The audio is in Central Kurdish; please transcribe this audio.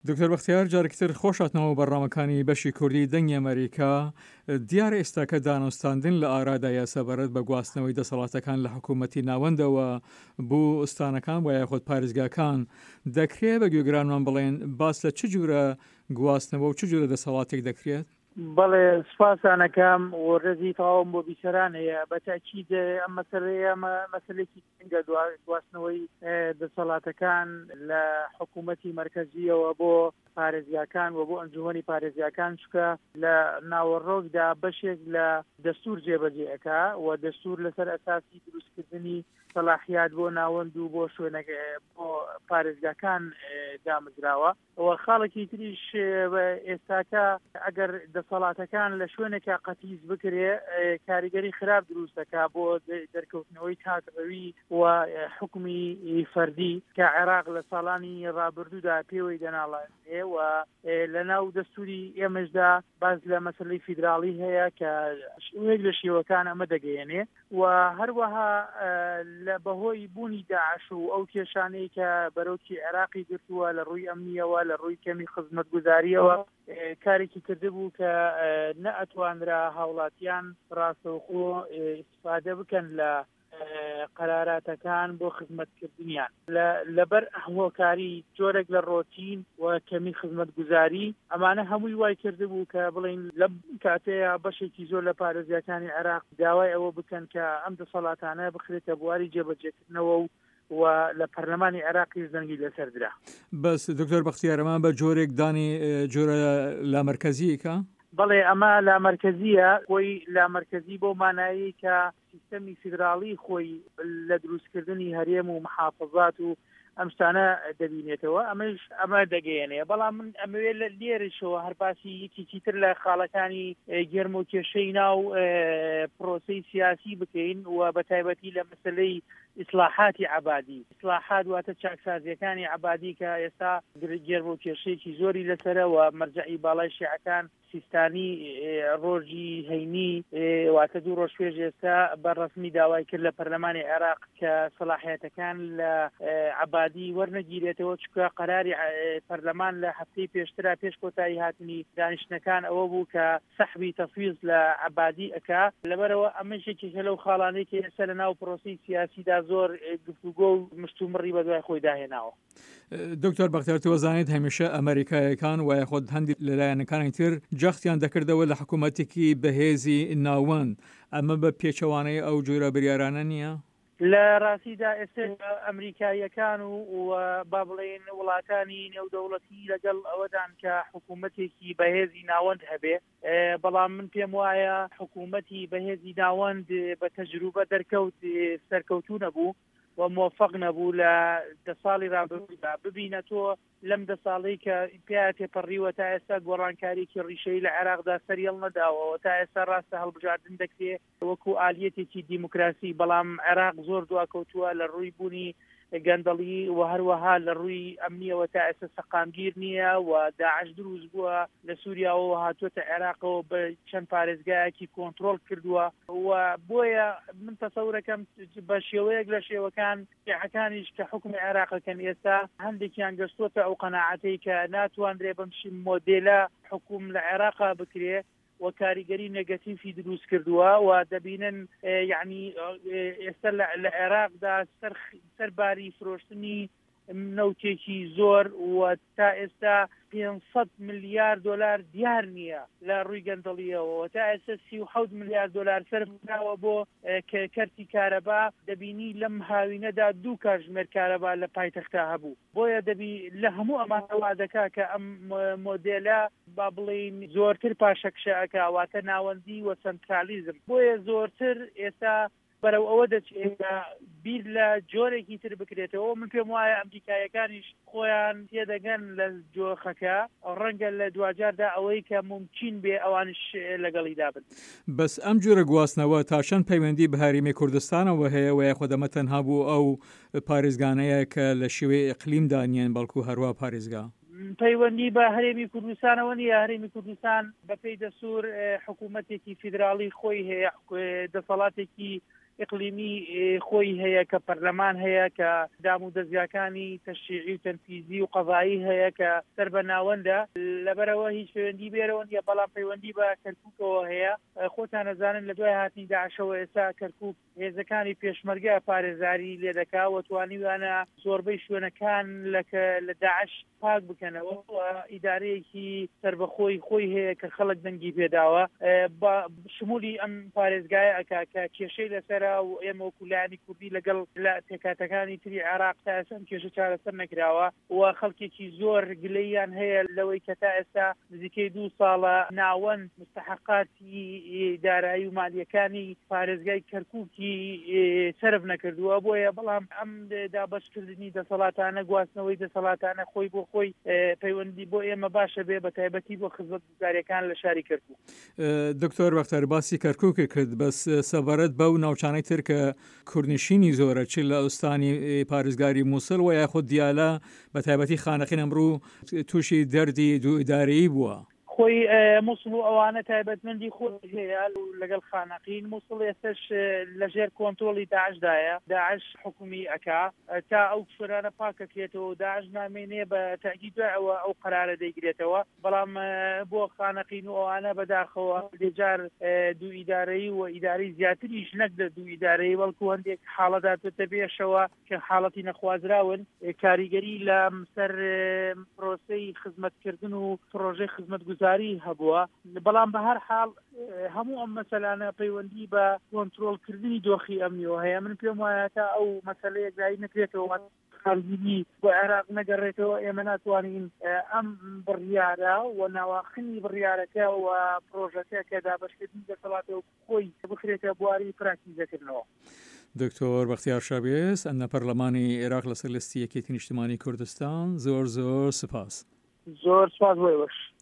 دکتۆر بەختیار جارێکتر خۆشاتنەوە بەڕامەکانی بەشی کوردی دەنگی ئەمریکا دیارە ئێستاکە دانوستاندن لە ئارادا یاسەبەرەت بە گواستنەوەی دەسەڵاتەکان لە حکوومەتی ناوەندەوە بوو ئستانەکان و یاخود پارێزگاکان دەکرێت بە گوێگرانمان بڵێن باس لە چ جورە گواستنەوە و چ جورە دەسەڵاتێک دەکرێت؟ بەڵێ سوپاسانەکەم وەڕێزی تەواوم بۆ بیسەران هەیە بەتاکید ئەم مەسەلەیە مەسەلێکی گرنگە گواستنەوەی دەسەڵاتەکان لە حکوومەتی مەرکەزیەوە بۆ پارێزیاکان و بۆ ئەنجومەنی پارێزیاکان چکە لە ناوەڕۆکدا بەشێک لە دەستور جێبەجێەکە و دەستور لەسەر ئەساسی دروستکردنی سەلاحیات بۆ ناوەند و بۆ شوێنەکە بۆ پارێزگاکان دامزراوە و خاڵێکی تریش ئێستاکە ئەگەر دەسەڵاتەکان لە شوێنێکا قەتیز بکرێ کاریگەری خراپ دروستەکە بۆ دەرکەوتنەوەی تاکڕەوی و حکومی فەردی کە عێراق لە ساڵانی ڕابردوودا پێوەی دەناڵێنێ و لە ناو دەستوری ئێمەشدا باز لە مەسەلەی فیدراڵی هەیە کە شوێک لە شێوەکان ئەمە دەگەیەنێ و هەروەها لە بەهۆی بوونی داعش و ئەو کێشانەی کە بەرەوکی عێراقی گرتووە لە ڕووی ئەمنیەوە لە ڕووی کەمی خزمەتگوزاریەوە کارێکی کردبوو کە نەئەتوانرا هاوڵاتیان ڕاستەوخۆ ئیستفادە بکەن لە قەراراتەکان بۆ خزمەتکردنیان لەبەر هۆکاری جۆرێک لە ڕۆتین و کەمی خزمەتگوزاری ئەمانە هەمووی وای کردبوو کە بڵین لە کاتەیە بەشێکی زۆر لە پارێزیەکانی عێراق داوای ئەوە بکەن کە ئەم دەسەڵاتانە بخرێتە بواری جێبەجێکردنەوە و لە پەرلەمانی عێراقی زەنگی لەسەردرا. بەس دکتۆر بەختیارەمان بە جۆرێک دانی جۆرە لامەرکەزیەکە؟ بەڵێ ئەمە لامەرکەزیە خۆی لامەرکەزی بۆ مانایی کە سیستەمی فیدراڵی خۆی لە دروستکردنی هەرێم و محافظات و ئەم شتانە دەبینێتەوە ئەمە دەگەیەنێ بەڵام من ئەمەوێت لە لێرشەوە هەرپاسی یەکێکی تر لە خاڵەکانی گێرم و کێشەی ناو پرۆسەی سیاسی بکەین و بە تایبەتی لە مەسەلەی ئیسلاحاتی عەبادی ئیسلاحات واتە چاکسازیەکانی عەبادی کە ئێستا گێرم و کێشەیەکی زۆری لەسەرەوە مەرجعی باڵای شیعەکان سیستانی ڕۆژی هەینی واتە دوو ڕۆژ پێش ئێستا بەڕەسمی داوای کرد لە پەرلەمانی عێراق کە سەلاحیەتەکان لە عەبادی وەرنەگیرێتەوە چکە قەراری پەرلەمان لە هەفتەی پێشترا پێش کۆتایی هاتنی دانیشتنەکان ئەوە بوو کە سەحبی تەفویض لە عەبادی ئەکا لەبەرەوە ئەمەشێکی لەو خاڵانەی کە ئێستا لە ناو پرۆسی سیاسیدا زۆر گفتوگۆ و مشتومڕی بە دوای خۆی داهێناوە. دکتۆر بەختیار تۆزانیت هەمیشە ئەمریکایەکان و یاخود هەندی لەلایەنەکانی تر جەختیان دەکردەوە لە حکوومەتێکی بەهێزی ناوەند ئەمە بە پێچەوانەی ئەو جۆرە بریارانە نییە؟ لە ڕاستیدا ئێستا ئەمریکایەکان و با بڵێن وڵاتانی نێودەوڵەتی لەگەڵ ئەوەدان کە حکوومەتێکی بەهێزی ناوەند هەبێ بەڵام من پێم وایە حکوومەتی بەهێزی ناوەند بە تەجروبە دەرکەوت سەرکەوتوو نەبوو و موفق نەبوو لە دە ساڵی ڕابردوودا ببینە تۆ لەم دە ساڵی کە پێیا تێپەڕیوە تا ئێستا گۆڕانکاریی ڕیشەی لە عێراقدا سەریەڵ نەداوەوە تا ئێستا ڕاستە هەڵبژاردن دەکرێت وەکو ئالیەتێکی دیموکراسی بەڵام عێراق زۆر دواکەوتووە لە ڕووی بوونی گەندەڵی و هەروەها لە ڕووی ئەمنیەوە تا ئێستا سەقامگیر نییە و داعش دروست بووە لە سووریاوە هاتووەتە عێراقەوە بە چەند پارێزگایەکی کۆنتڕۆڵ کردووە و بۆیە من تەسەورەکەم بە شێوەیەک لە شێوەکان شیعەکانیش کە حکومی عێراقەکەن ئێستا هەندێکیان گەشتووەتە ئەو قەناعەتەی کە ناتوانرێ بەم مۆدێلە حکوم لە عێراقا بکرێ و کاریگەری نەگەتیفی دروست کردووە و دەبینن یعنی ئێستا لە عێراقدا سەرباری فرۆشتنی نەوتێکی زۆر و تا ئێستا 500 ملیارد دلار دیار نییە لە ڕووی گەندەڵیەوە تا ئێستا 37 ملیارد دلار سەرفراوە بۆ کەرتی کارەبا دەبینی لەم هاوینەدا دوو کاتژمێر کارەبا لە پایتەختە هەبوو بۆیە دەبی لە هەموو ئەمانەوا دەکا کە ئەم مۆدێلە با بڵین زۆرتر پاشەکشە ئەکاواتە ناوەندی و سنترالیزم بۆیە زۆرتر ئێستا بەرەو ئەوە دەچێت بیر لە جۆرێکی تر بکرێتەوە من پێم وایە ئەمریکایەکانیش خۆیان تێدەگەن لە جۆخەکە ڕەنگە لە دوجاردا ئەوەی کە ممکن بێ ئەوانش لەگەڵیدا بن. بەس ئەم جۆرە گواستنەوە تا چەند پەیوەندی بە هەرێمی کوردستانەوە هەیە و یاخۆ دەمە تەنها بوو ئەو پارێزگانەیە کە لە شێوەی ئیقلیمدا نیەن بەڵکو هەروە پارێزگا پەیوەندی بە هەرێمی کوردستانەوە نیە هەرێمی کوردستان بەپێی دەسوور حکوومەتێکی فیدراڵی خۆی هەیە دەسەڵاتێکی ئیقلیمی خۆی هەیە کە پەرلەمان هەیە کە دام و دەستگاکانی تەشریعی و تەنفیزی و قەضایی هەیە کە سەر بە ناوەندە لەبەرەوە هیچ پەیوەندی بێرەوە نیە بەڵام پەیوەندی بە کەرکووکەوە هەیە خۆتان نەزانن لە دوای هاتنی داعشەوە ئێستا کەرکووک هێزەکانی پێشمەرگە پارێزاری لێ دەکا و توانیوانە زۆربەی شوێنەکان لە داعش پاک بکەنەوە ئیدارەیەکی سەربەخۆی خۆی هەیە کە خەڵک دەنگی پێداوە بە شمولی ئەم پارێزگایە ئەکا کە کێشەی لەسەرە و ئێمە وەکولانی کوردی لەگەڵ لە تێکاتەکانی تری عێراق تا ئێستا ئەم کێشە چارەسەر نەکراوە و خەڵکێکی زۆر گلەییان هەیە لەوەی کە تا ئێستا نزیکەی 2 ساڵە ناوەند مستحقاتی دارایی و مالیەکانی پارێزگای کەرکووکی سەرف نەکردووە بۆیە بەڵام ئەم دابەشکردنی دەسەڵاتانە گواستنەوەی دەسەڵاتانە خۆی بۆ خۆی پەیوەندی بۆ ئێمە باشە بێ بە تایبەتی بۆ خزمەتگوزاریەکان لە شاری کەرکووک. دکتۆر بەختیار باسی کەرکووکە کرد بەس سەبارەت بەو ناوچانەی تر کە کوردنشینی زۆرە چ لە ئوستانی پارێزگاری مووسڵ و یاخود دیالە بە تایبەتی خانەقین ئەمڕوو تووشی دەردی دوو ئیدارەیی بووە. خۆی مووسڵ و ئەوانە تایبەتمەندی خۆی هەیە لەگەڵ خانەقین مووسڵ ئێستش لەژێر کۆنترۆڵی داعشدایە داعش حکومی ئەکا تا ئەو شوێنانە پاکەکرێتەوە داعش نامێنێ بە تاکید دوایەوە ئەو قەرارە دەیگرێتەوە بەڵام بۆ خانەقین و ئەوانە بەداخەوە لێجار دوو ئیدارەیی و ئیدارەی زیاتریش نەک لە دوو ئیدارەیی بەڵکو هەندێک حاڵەدا دەبێشەوە کە حاڵەتی نەخوازراون کاریگەری لە سەر پرۆسەی خزمەتکردن و پرۆژەی خزمەتگوزاری هەبووە بەڵام بە هەر حاڵ هەموو ئەم مەسەلانە پەیوەندی بە کۆنترۆڵکردنی دۆخی ئەمنیەوە هەیە من پێم وایە تا ئەو مەسەلەیە گای نەکرێتەوە خارجی بۆ عێراق نەگەڕێتەوە ئێمە ناتوانین ئەم بڕیارە و ناواخنی بڕیارەکە و پرۆژەکە کە دابەشکردنی دەسەڵاتەوە خۆی بخرێتە بواری پراکتیزەکردنەوە. دکتۆر بەختیار شابێز ئەنە پەرلەمانی عێراق لەسەر لەستی یەکێتی نیشتیمانی کوردستان زۆر سپاس. زۆر سپاس بۆ ئێوەش.